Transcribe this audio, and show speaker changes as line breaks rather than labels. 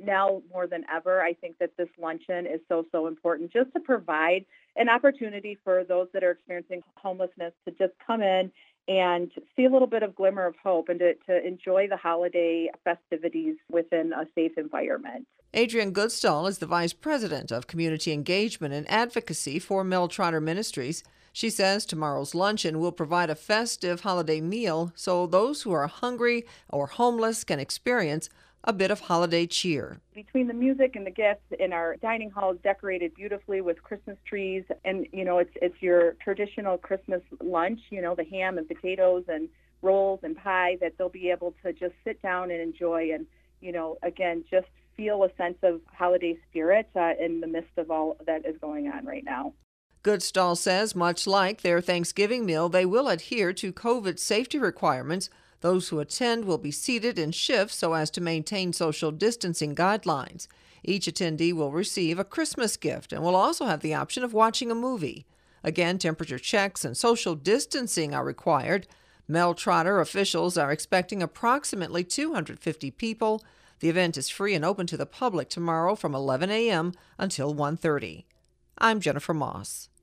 now more than ever, I think that this luncheon is so important just to provide an opportunity for those that are experiencing homelessness to just come in and see a little bit of glimmer of hope and to enjoy the holiday festivities within a safe environment.
Adrienne Goodstall is the Vice President of Community Engagement and Advocacy for Mel Trotter Ministries. She says tomorrow's luncheon will provide a festive holiday meal so those who are hungry or homeless can experience a bit of holiday cheer.
Between the music and the gifts in our dining hall is decorated beautifully with Christmas trees, and it's your traditional Christmas lunch, the ham and potatoes and rolls and pie that they'll be able to just sit down and enjoy and again just feel a sense of holiday spirit in the midst of all that is going on right now.
Goodstall says much like their Thanksgiving meal, they will adhere to COVID safety requirements. Those who attend will be seated in shifts so as to maintain social distancing guidelines. Each attendee will receive a Christmas gift and will also have the option of watching a movie. Again, temperature checks and social distancing are required. Mel Trotter officials are expecting approximately 250 people. The event is free and open to the public tomorrow from 11 a.m. until 1:30. I'm Jennifer Moss.